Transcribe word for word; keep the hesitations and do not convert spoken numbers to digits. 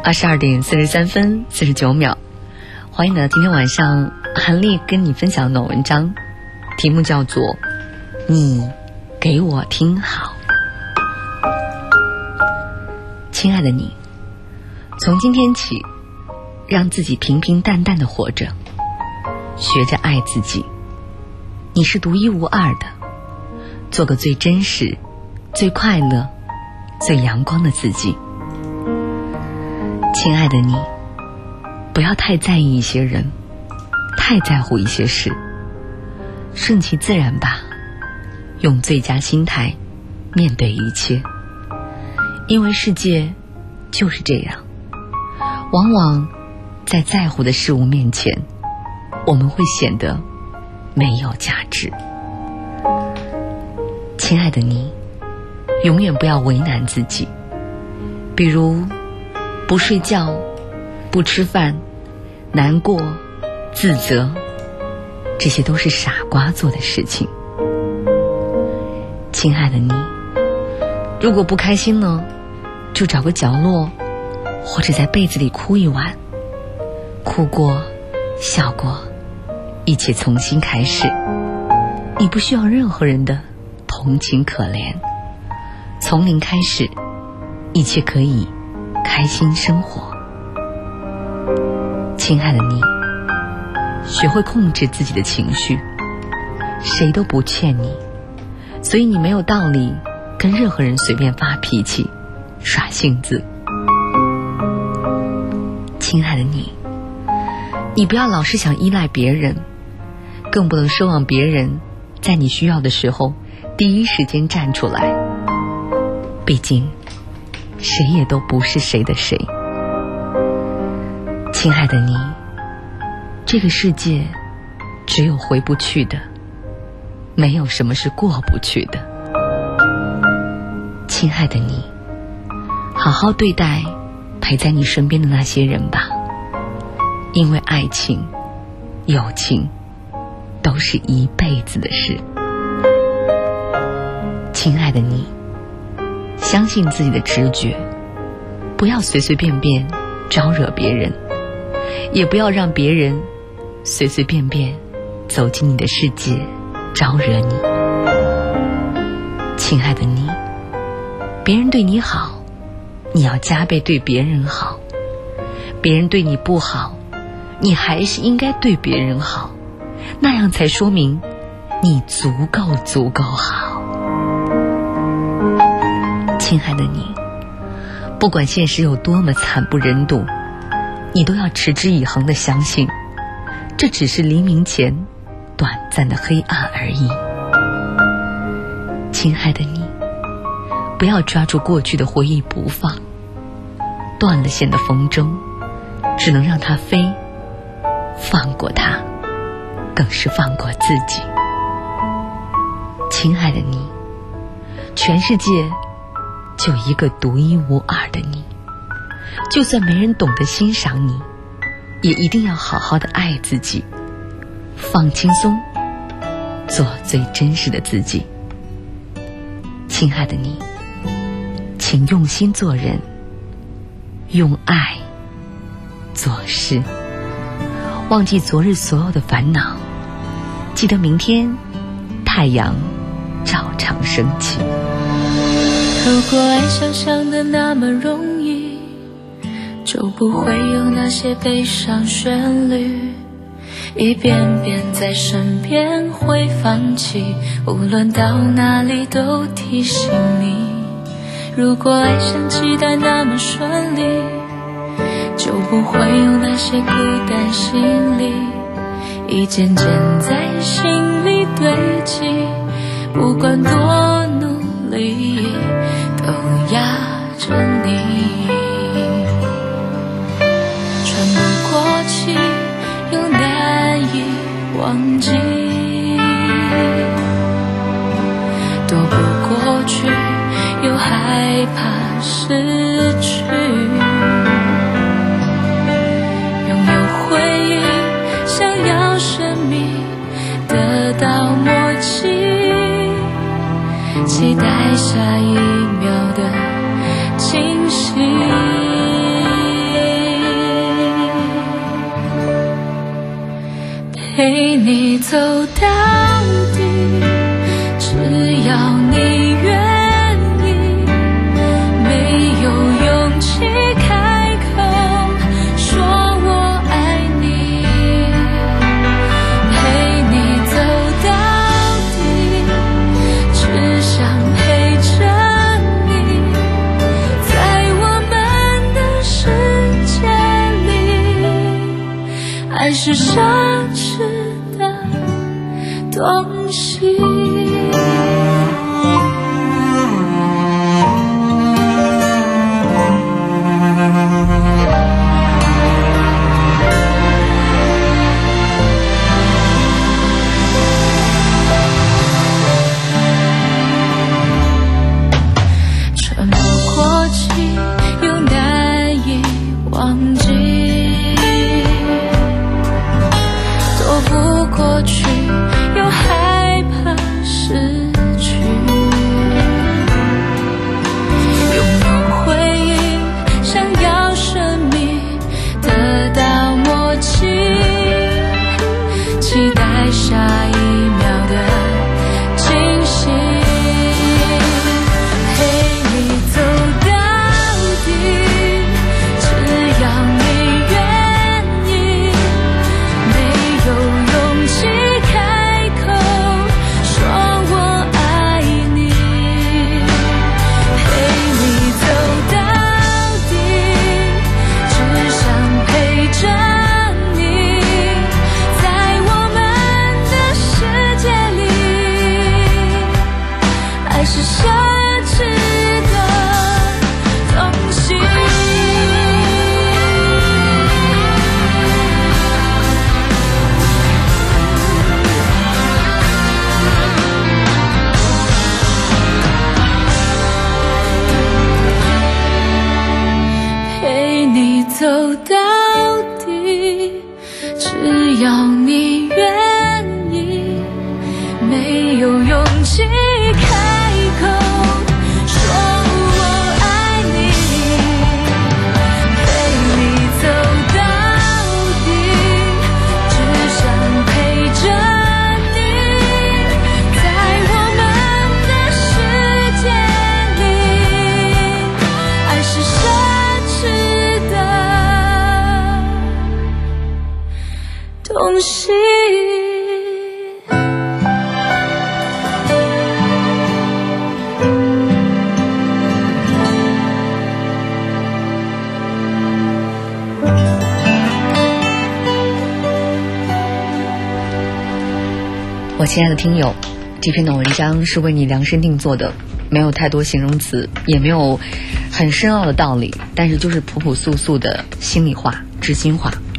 二十二点四十三分四十九秒，欢迎呢，今天晚上韩丽跟你分享的文章，题目叫做《你给我听好》。亲爱的你，从今天起，让自己平平淡淡的活着，学着爱自己。你是独一无二的，做个最真实、最快乐、最阳光的自己。亲爱的你，不要太在意一些人，太在乎一些事，顺其自然吧，用最佳心态面对一切。因为世界就是这样，往往在在乎的事物面前，我们会显得没有价值。亲爱的你，永远不要为难自己，比如不睡觉、不吃饭、难过、自责，这些都是傻瓜做的事情。亲爱的你，如果不开心呢，就找个角落，或者在被子里哭一晚，哭过、笑过，一切从新开始。你不需要任何人的同情可怜，从零开始，一切可以开心生活。亲爱的你，学会控制自己的情绪，谁都不欠你，所以你没有道理跟任何人随便发脾气、耍性子。亲爱的你，你不要老是想依赖别人，更不能奢望别人在你需要的时候第一时间站出来。毕竟谁也都不是谁的谁。亲爱的你，这个世界只有回不去的，没有什么是过不去的。亲爱的你，好好对待陪在你身边的那些人吧，因为爱情、友情都是一辈子的事。亲爱的你，相信自己的直觉，不要随随便便招惹别人，也不要让别人随随便便走进你的世界招惹你。亲爱的你，别人对你好，你要加倍对别人好，别人对你不好，你还是应该对别人好，那样才说明你足够足够好。亲爱的你，不管现实有多么惨不忍睹，你都要持之以恒地相信，这只是黎明前短暂的黑暗而已。亲爱的你，不要抓住过去的回忆不放，断了线的风筝只能让它飞，放过它更是放过自己。亲爱的你，全世界就一个独一无二的你，就算没人懂得欣赏你，也一定要好好的爱自己，放轻松，做最真实的自己。亲爱的你，请用心做人，用爱做事，忘记昨日所有的烦恼，记得明天太阳照常升起。 如果爱想象的那么容易，就不会有那些悲伤旋律，一遍遍在身边会放弃，无论到哪里都提醒你。如果爱像期待那么顺利，就不会有那些孤单心理，一件件在心里堆积，不管多努力都压着你，喘不过气又难以忘记，躲不过去又害怕失去，拥有回忆想要生命得到默契，期待下一秒的惊喜。 是奢侈的东西。沉默过期又难以忘记，躲不过去又害怕失去，拥有回忆想要生命得到默契，期待下一秒的惊喜，陪你走到底，只要你愿意，没有勇气开口说我爱你，陪你走到底，只想陪着你，在我们的世界里，爱是奢侈的东西。陪你走到底，只要你愿意，没有勇气开口说我爱你，陪你走到底，只想陪着你，在我们的世界里，爱是奢侈的东西。 我亲爱的听友，这篇的文章是为你量身定做的，没有太多形容词，也没有很深奥的道理，但是就是朴朴素素的心里话、知心话。